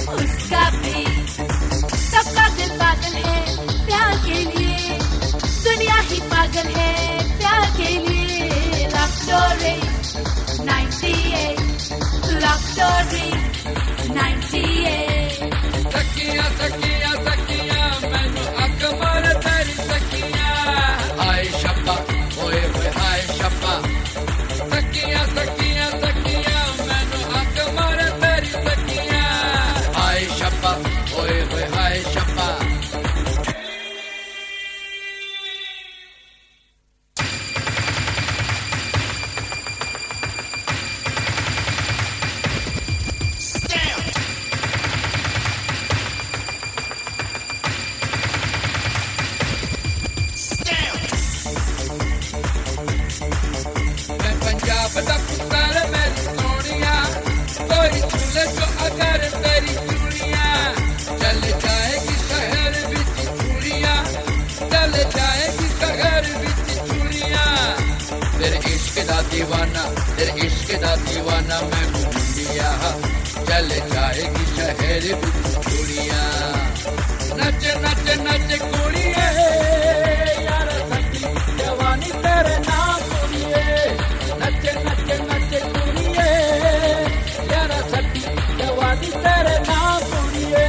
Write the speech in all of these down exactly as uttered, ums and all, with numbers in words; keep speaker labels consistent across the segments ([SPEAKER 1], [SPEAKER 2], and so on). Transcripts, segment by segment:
[SPEAKER 1] उसका भी, सबका दिल पागल है प्यार के लिए, दुनिया ही पागल है प्यार के लिए। Love story ninety eight, love story ninety eight.
[SPEAKER 2] सखिया सखिया सखिया मैनू अग मार तेरी सखिया, हाय शब्बा ओए होए हाय शब्बा। सखिया सखिया सखिया मैनू अग मार तेरी सखिया, हाय शब्बा ओए होए हाय शब्बा। पंजाब दा पुत्तर मेरी सोनिया, कोई झूले जो अगर तेरी चूड़ियां, चल जाएगी शहर विच चूड़ियां, चल जाएगी शहर विच चूड़ियां। तेरे इश्क दा दीवाना, तेरे इश्क दा दीवाना मैं मुंडिया, चल जाएगी शहर विच चूड़ियां। नच नच नच कुड़िए यार सच्ची जवानी तेरे नाम कुड़िए, नच नच नच कुड़िए यार सच्ची जवानी तेरे नाम कुड़िए।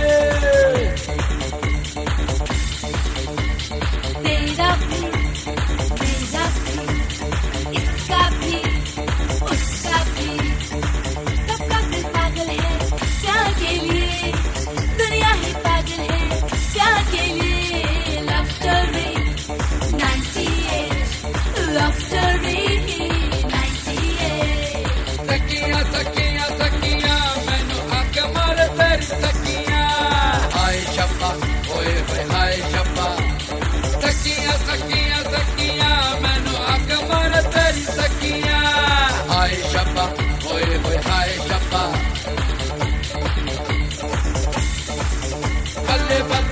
[SPEAKER 1] तेरा भी मेरा भी, इसका भी उसका भी, सबका दिल पागल है प्यार के लिए, दुनिया ही पागल है प्यार के लिए। Love story ninety eight, love story ninety eight.
[SPEAKER 2] सखिया सखिया सखिया मैनू अग मार तेरी सखिया, हाय शब्बा ओए होए हाय शब्बा। सखिया सखिया सखिया मैनू अग मार तेरी सखिया, हाय शब्बा ओए होए हाय शब्बा। बल्ले बल्ले